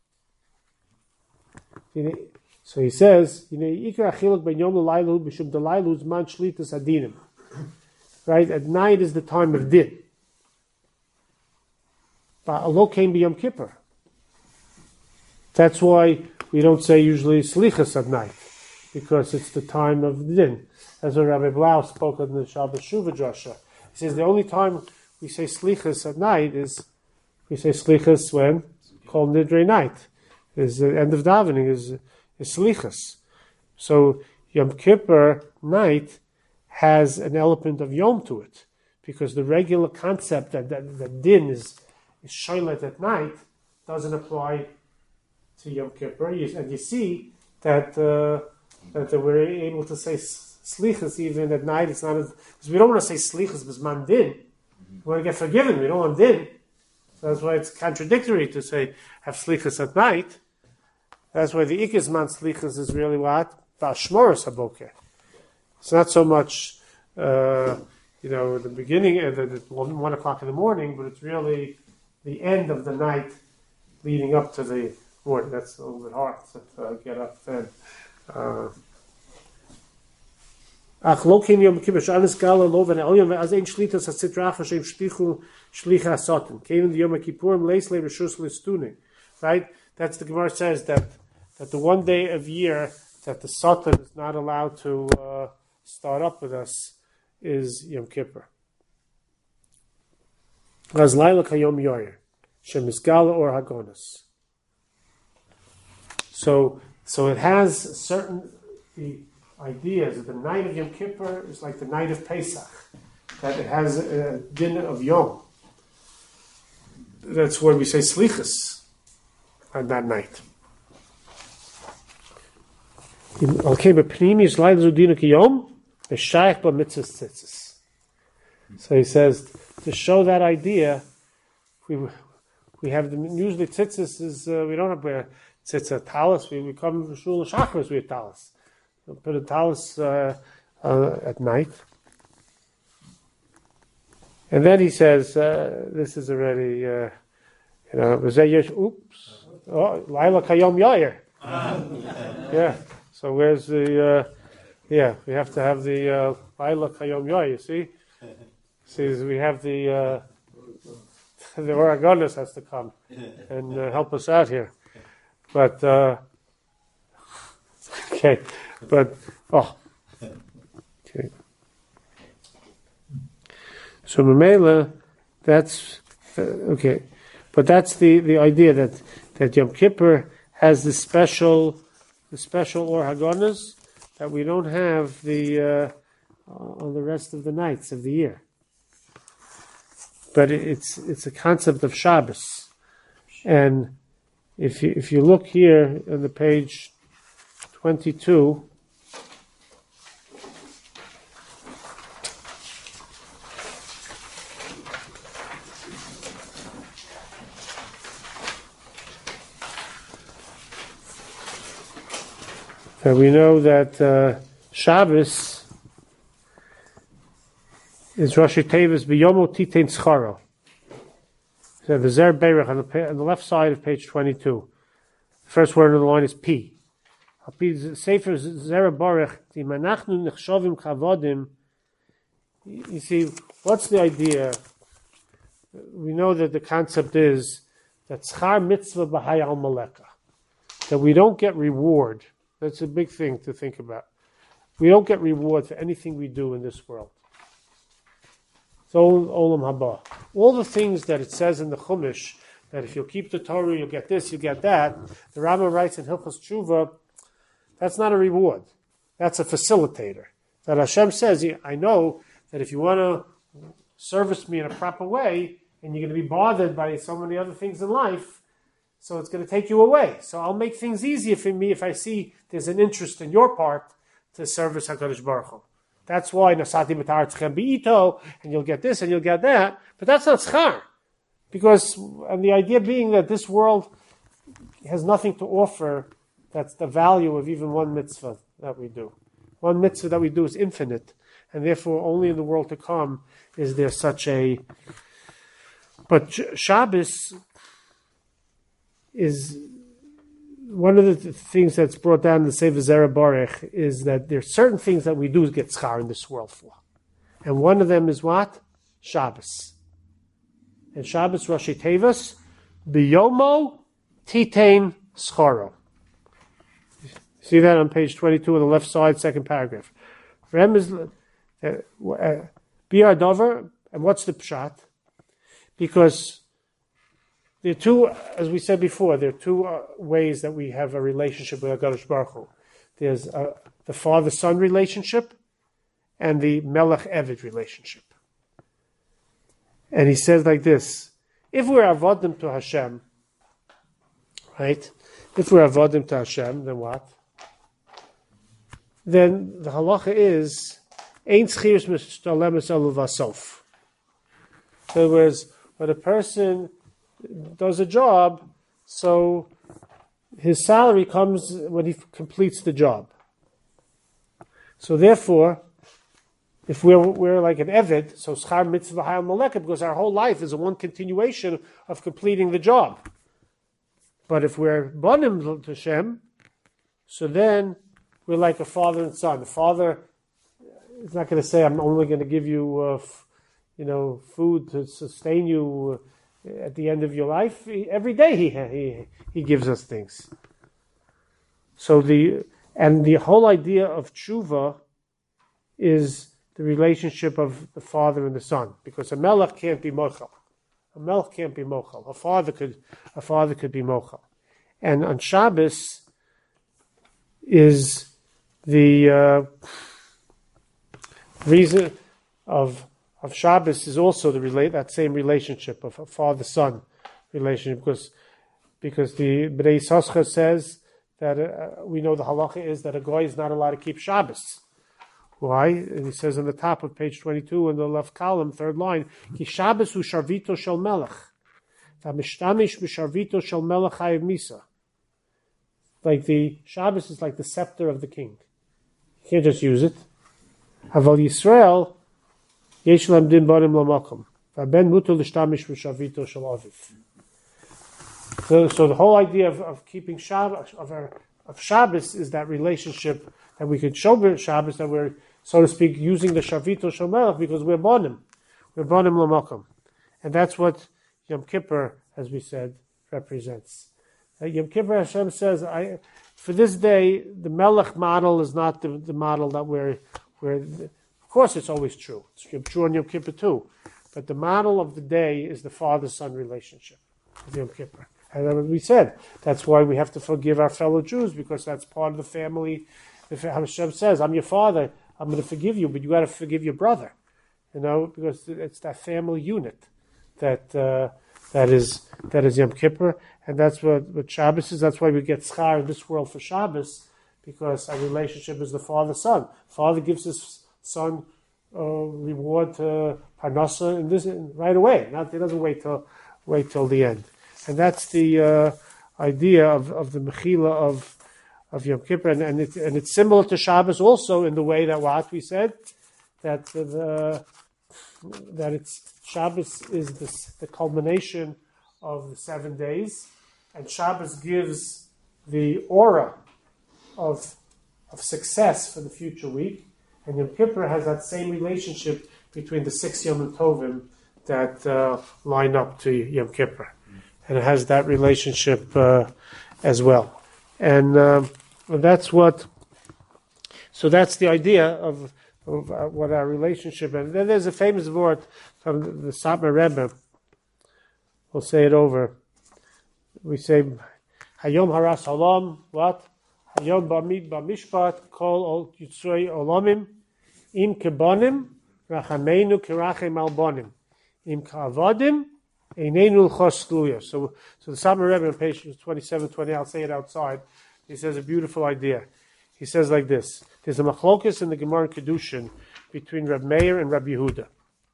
So he says, you know, Ikar Achiluk Ben Yom L'Lailu B'Shum D'Lailu Zman Shlitas Adinim. Right, at night is the time of din. But Alo came be Yom Kippur. That's why we don't say usually Slichas at night, because it's the time of din. As Rabbi Blau spoke on the Shabbos Shuvah Drasha. He says the only time we say Slichas at night is we say Slichas when called Nidre night. Is the end of davening is is Slichas. So Yom Kippur night has an element of Yom to it, because the regular concept that that, that din is is shoylet at night doesn't apply to Yom Kippur. You, and you see that uh, that we're able to say Slichas even at night. It's not as, because we don't want to say Slichas b'zman din. We want to get forgiven. We don't want din. So that's why it's contradictory to say have Slichas at night. That's why the Ikis Man Slichas is really what? Vashmoros Haboker. It's not so much, uh, you know, the beginning, uh, the, the one, one o'clock in the morning, but it's really the end of the night leading up to the morning. That's a little bit hard to uh, get up then. Ach lo ken Yom Kippur shanis gala lo ven el yom az ein shlitas hatzitra hashem shtichu shlicha soten. Came in the Yom Kippurim leis le reshus lestuning. Right? That's the Gemara says that that the one day of year that the Satan is not allowed to uh, start up with us is Yom Kippur. As Laila Kayom Yoyer, Shemizgala or Hagonas. So, so it has certain the ideas that the night of Yom Kippur is like the night of Pesach, that it has a din of Yom. That's where we say Slichas on that night. Okay, but Pnimi is Laila Zudina Kiyom, B'Shayach B'Mitzvahs Tzitzis. So he says, to show that idea, we we have the, usually tzitzis is, uh, we don't have a tzitzah talis, we, we come to Shul Shachris, we have talis. We put a talis uh, uh, at night. And then he says, uh, this is already, uh, you know, oops, oh, Laila Kayom Yair. Yeah, so where's the, uh, yeah, we have to have the uh, Laila Kayom Yair, you see? See, we have the uh, the Oragonis has to come and uh, help us out here. But uh, okay, but oh, okay. So Mamela, that's uh, okay, but that's the, the idea that, that Yom Kippur has this special the special Oragonis that we don't have the uh, on the rest of the nights of the year. But it's it's a concept of Shabbos, and if you if you look here on the page twenty-two, that we know that uh, Shabbos is Rashi Tevis B'yomo Titein Tzcharo. So the Zer Berach on the, on the left side of page twenty-two. The first word of the line is P. Sefer Zer Berach Timanachnu Nechshovim Chavodim. You see, what's the idea we know that the concept is that schar mitzvah b'hai al maleka, that we don't get reward. That's a big thing to think about. We don't get reward for anything we do in this world. So olam haba, all the things that it says in the Chumash, that if you'll keep the Torah, you'll get this, you'll get that. The Rambam writes in Hilchos Tshuva, that's not a reward. That's a facilitator. That Hashem says, I know that if you want to service me in a proper way, and you're going to be bothered by so many other things in life, so it's going to take you away. So I'll make things easier for me if I see there's an interest in your part to service HaKadosh Baruch Hu. That's why Nasati B'tar Tzchem B'ito, and you'll get this and you'll get that. But that's not schar. Because, and the idea being that this world has nothing to offer, that's the value of even one mitzvah that we do. One mitzvah that we do is infinite, and therefore only in the world to come is there such a... But Shabbos is one of the things that's brought down in the Sefer Zera Baruch is that there are certain things that we do get schar in this world for. And one of them is what? Shabbos. And Shabbos Rashi Tevas, Biyomo Titain Scharo. See that on page twenty-two on the left side, second paragraph. Rem is Biar Dover, and what's the pshat? Because there are two, as we said before, there are two uh, ways that we have a relationship with HaKadosh Baruch Hu. There's uh, the father-son relationship and the Melech-Eved relationship. And he says like this, if we're avodim to Hashem, right? If we're avodim to Hashem, then what? Then the halacha is, Ein tzchius mishtalemes elu vasof. In other words, when a person does a job, so his salary comes when he completes the job. So therefore, if we're we're like an Eved, so schar mitzvah hayal maleka, because our whole life is a one continuation of completing the job. But if we're bonim to Hashem, so then we're like a father and son. The father is not going to say, "I'm only going to give you, uh, f- you know, food to sustain you uh, at the end of your life." He, every day he he he gives us things. So the and the whole idea of tshuva is the relationship of the father and the son, because a melech can't be mochel. A melech can't be mochel. A father could a father could be mochel. And on Shabbos is the uh, reason of of Shabbos is also the relate that same relationship of a father-son relationship, because because the Bnei Yisachar says that uh, we know the halacha is that a goy is not allowed to keep Shabbos. Why? And he says on the top of page twenty-two in the left column, third line, Ki Shabbos hu sharvito shel melech. V'mishtamish b'sharvito shel melech chayev misa. Like the Shabbos is like the scepter of the king. You can't just use it. Haval Yisrael yesh lem din barim lamakom. V'ben mutar l'shtamish b'sharvito shel aviv. So, so the whole idea of, of keeping Shabbos of, our, of Shabbos is that relationship that we could show Shabbos, that we're, so to speak, using the Shavito Shel Melech because we're bonim. We're bonim l'makom. And that's what Yom Kippur, as we said, represents. Uh, Yom Kippur, Hashem says, I, for this day, the Melech model is not the, the model that we're, we're, of course it's always true. It's true on Yom Kippur too. But the model of the day is the father-son relationship of Yom Kippur. And as we said, that's why we have to forgive our fellow Jews, because that's part of the family. If Hashem says, I'm your father, I'm going to forgive you, but you got to forgive your brother, you know, because it's that family unit that uh, that is that is Yom Kippur, and that's what, what Shabbos is. That's why we get schar in this world for Shabbos, because our relationship is the father-son. Father gives his son uh, reward to parnasa in this right away. Not he doesn't wait till wait till the end, and that's the uh, idea of, of the mechila of. of Yom Kippur, and, and, it, and it's similar to Shabbos also in the way that what we said, that the that it's Shabbos is the, the culmination of the seven days, and Shabbos gives the aura of of success for the future week, and Yom Kippur has that same relationship between the six Yom Tovim that uh, line up to Yom Kippur. And it has that relationship uh, as well. And um, that's what, so that's the idea of, of uh, what our relationship is. And then there's a famous word from the Satmar Rebbe. We'll say it over. We say, Hayom haras olam, what? Hayom b'amid b'mishpat, kol ol yitzrei olamim, im kebanim, rachameinu kerachem albonim, im ka'avadim, einenu l'chos tluya. So, so the Satmar Rebbe on page twenty-seven, twenty, I'll say it outside. He says a beautiful idea. He says like this: there's a machlokus in the Gemara in Kedushin between Reb Meir and Reb Yehuda.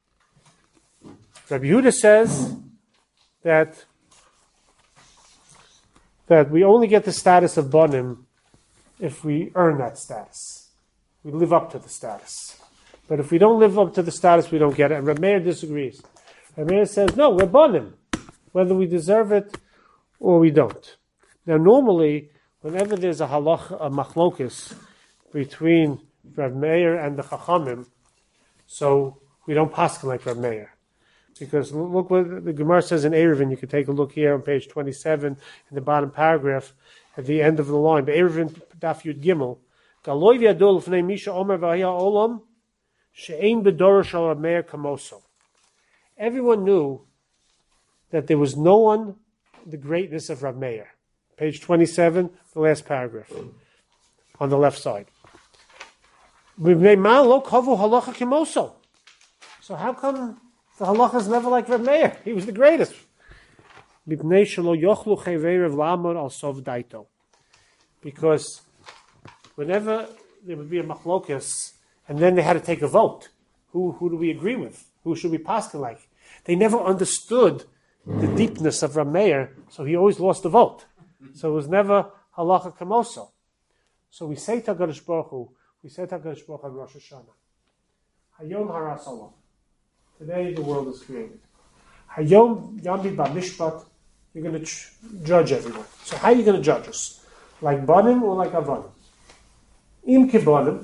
Reb Yehuda says that that we only get the status of Banim if we earn that status. We live up to the status. But if we don't live up to the status, we don't get it. And Reb Meir disagrees. Reb Meir says, no, we're Banim, whether we deserve it or we don't. Now, normally, whenever there's a halach, a machlokus between Reb Meir and the Chachamim, so we don't paskin like Reb Meir. Because look what the Gemara says in Eruvin. You can take a look here on page twenty-seven in the bottom paragraph at the end of the line. But Eruvin Daf Yud Gimel, Galoi v'yadol l'fnei misha omer v'haya olam she'ein b'dorosh shel Reb Meir kamoso. Everyone knew that there was no one the greatness of Reb Meir. Page twenty-seven, the last paragraph on the left side. So how come the halacha is never like Reb Meir? He was the greatest. Because whenever there would be a machlokas, and then they had to take a vote, who who do we agree with? Who should we paskin like? They never understood the deepness of Reb Meir, so he always lost the vote. So it was never halacha kamoso. So we say to HaKadosh Baruch Hu, we say to HaKadosh Baruch Hu on Rosh Hashanah, Hayom haras olam. Today the world is created. Hayom yamid b'mishpat. You're going to ch- judge everyone. So how are you going to judge us? Like banim or like avanim? Im kebanim.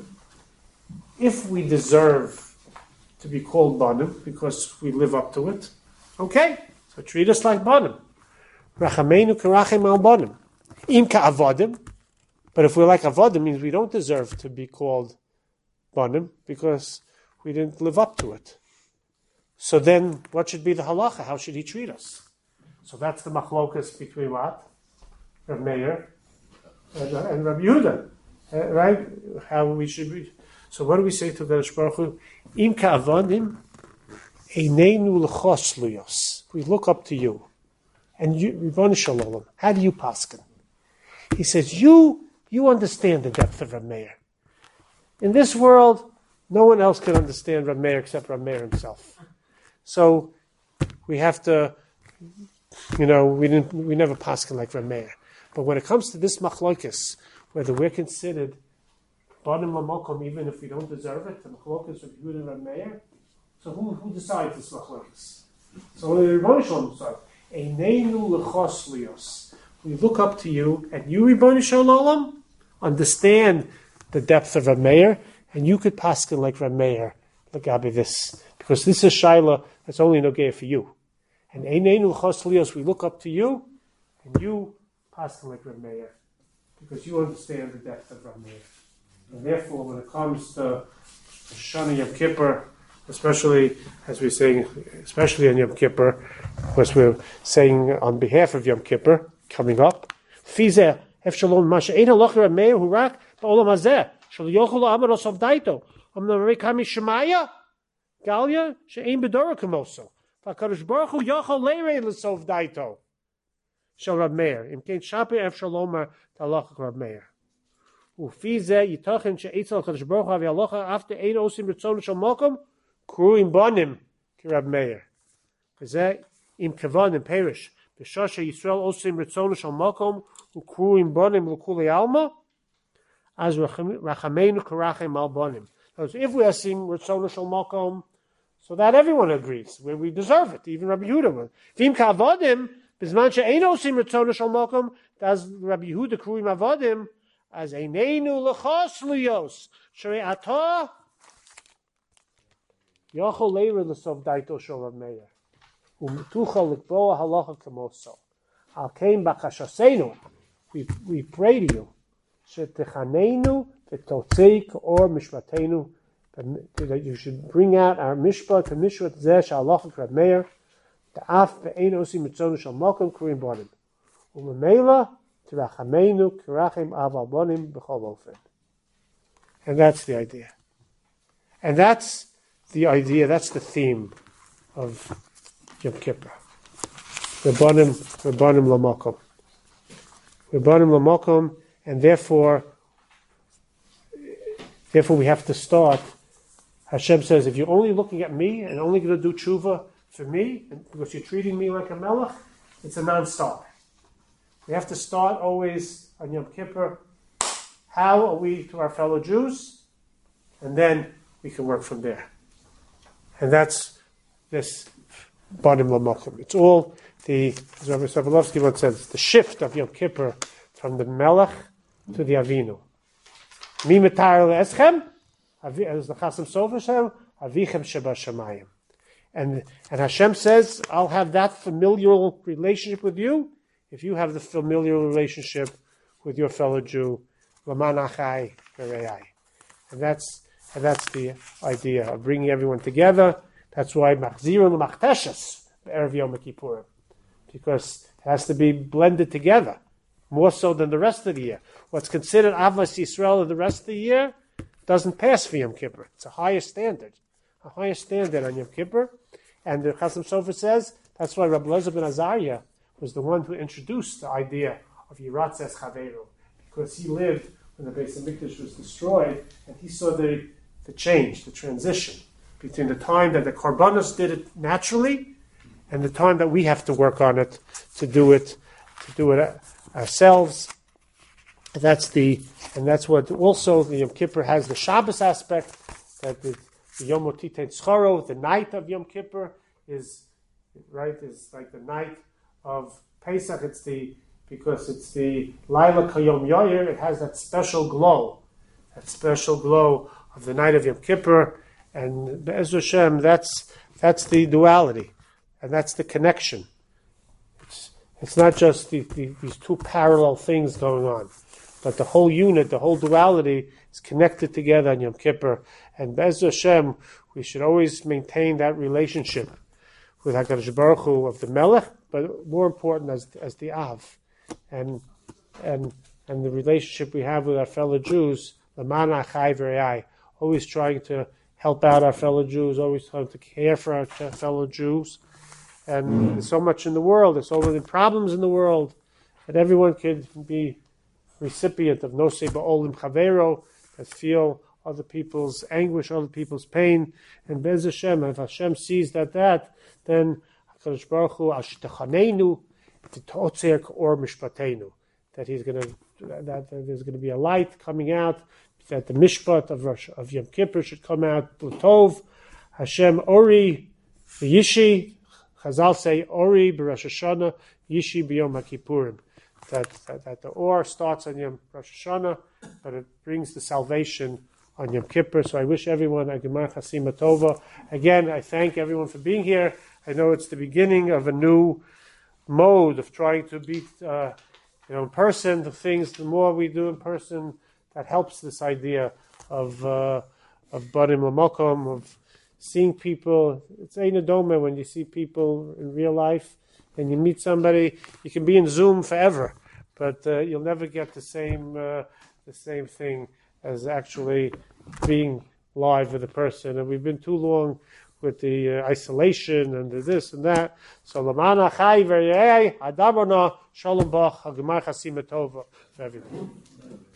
If we deserve to be called banim because we live up to it, okay. So treat us like banim. Rachameinu kerachem al banim. Im ka'avadim. But if we're like avadim, means we don't deserve to be called banim because we didn't live up to it. So then, what should be the halacha? How should he treat us? So that's the machlokas between what? Reb Meir and, uh, and Reb Yehuda. Uh, right? How we should be. So what do we say to the Baruch Hu? Im ka'avadim einenu l'chos luyos. We look up to you. And you, Ribbono Shel Olam, how do you paskin? He says, you you understand the depth of Reb Meir. In this world, no one else can understand Reb Meir except Reb Meir himself. So we have to, you know, we didn't, we never paskin like Reb Meir. But when it comes to this machlokes, whether we're considered banim l'makom, even if we don't deserve it, the machlokes of Yehuda and Reb Meir, so who who decides this machlokes? So only the Ribbono Shel Olam decides. Einenu l'chos liyos. We look up to you, and you, Ribbono Shel Olam, understand the depth of Reb Meir, and you could paskin like Reb Meir, l'gabe this, because this is shaila that's only nogea for you. And einenu l'chos liyos, we look up to you, and you paskin like Reb Meir, because you understand the depth of Reb Meir. And therefore, when it comes to Shana Yom Kippur, especially as we're saying, especially on Yom Kippur, because we're saying on behalf of Yom Kippur coming up, Fizeh Efshalom Masha Ein Halacha Reb Meir Hurak Ba'olam Hazeh Shal Yochel Amar Osov Daito Am Namarei Kami Shemaya Galia She'ein B'Dora Kamoso VaKadosh Baruch Hu Yochel Leirei L'Sov Daito Shal Reb Meir Im Kein Shape Efshalom Halacha Reb Meir Ufizeh Yitachen She'etzel Kadosh Baruch Hu Avi Halacha After Ein Osim Ritzon Shal Mokom Kruim Banim Ki Reb Meir V'zeh Im Kevanim Perish B'shasha Yisrael Osim Ritzon Shal Mokom Ukruim Banim L'Kulei Alma As Rachameinu Karachem Al Banim. If we are seeing Ritzon Shal Mokom, so that everyone agrees where we deserve it, even Rabbi Yehuda. V'im Ka'avadim B'zman She'ein Osim Ritzon Shal Mokom Does Rabbi Yehuda Kruim Avadim as Einenu L'chos Liyos Shrei Atah Yochel Leira L'Sov Daito Shel Reb Meir. U'metucha likboa halacha kamoso. Al kein bakashasenu. We we pray to you. Shetechanenu v'totzei k'or mishpatenu. That you should bring out our mishpat and mishpat zeh halacha k'Rab Meir. Ta'af ve'ein osim mitzonu shal makom kurim bonim. U'memela tirachamenu kirachem aval bonim b'chol ofen. And that's the idea. And that's the idea, that's the theme of Yom Kippur. Rabbanim, Rabbanim Lamakom. Rabbanim Lamakom, and therefore, therefore we have to start. Hashem says, if you're only looking at me and only going to do tshuva for me, and because you're treating me like a melech, it's a non-starter. We have to start always on Yom Kippur. How are we to our fellow Jews? And then we can work from there. And that's this Banim Lamakom. It's all the, as Rabbi Sobolovsky once says, the shift of Yom Kippur from the Melech to the Avinu. Mi metar le'eschem, as the Chasam Sofer said, avichem sheba shamayim. And and Hashem says, I'll have that familial relationship with you if you have the familial relationship with your fellow Jew. Laman achai v're'ai. And that's and that's the idea of bringing everyone together. That's why machzirun l'machteshes be'erev Yom Kippurim, because it has to be blended together more so than the rest of the year. What's considered Avos Yisrael of the rest of the year doesn't pass for Yom Kippur. It's a higher standard, a higher standard on Yom Kippur. And the Chasam Sofer says that's why Rabbi Elazar ben Azariah was the one who introduced the idea of Yiratzes Chaveru, because he lived when the Beis Hamikdash was destroyed, and he saw the the change, the transition between the time that the Korbanos did it naturally and the time that we have to work on it to do it, to do it ourselves. And that's the, and that's what also the Yom Kippur has the Shabbos aspect, that the, the Yom Otiten Tzchoro, the night of Yom Kippur is, right, is like the night of Pesach. It's the, because it's the Laila Kayom Yoyer, it has that special glow, that special glow of the night of Yom Kippur, and Be'ez Hashem, that's that's the duality, and that's the connection. It's it's not just the, the, these two parallel things going on, but the whole unit, the whole duality is connected together on Yom Kippur. And Be'ez Hashem, we should always maintain that relationship with HaKadosh Baruch Hu of the Melech, but more important as as the Av, and and and the relationship we have with our fellow Jews, Laman achai v're'ai. Always trying to help out our fellow Jews, always trying to care for our fellow Jews. And mm. there's so much in the world, there's so many problems in the world, that everyone could be recipient of Nosei Ba'olim Chavero, that feel other people's anguish, other people's pain. And Be'ez Hashem, if Hashem sees that, that then HaKadosh Baruch Hu, Al Shtechanenu, T'otzer K'or Mishpateinu, that he's going to, that, that there's going to be a light coming out, that the mishpat of Rosh, of Yom Kippur should come out B'tov. Hashem Ori Yishi, Chazal say Ori B'Rosh Hashanah Yishi B'Yom HaKippurim. That, that that the Or starts on Yom Rosh Hashanah, but it brings the salvation on Yom Kippur. So I wish everyone a Gemar Chasima Tova. Again, I thank everyone for being here. I know it's the beginning of a new mode of trying to be, uh, you know, in person. The things, the more we do in person, that helps this idea of uh, of Banim Lamakom, of seeing people. It's Ein Adoma when you see people in real life and you meet somebody. You can be in Zoom forever, but uh, you'll never get the same uh, the same thing as actually being live with a person. And we've been too long with the uh, isolation and the this and that. So Lamana Chai V'Rei Adamona Shalom Bach Hagmar Chasim Tova for everyone.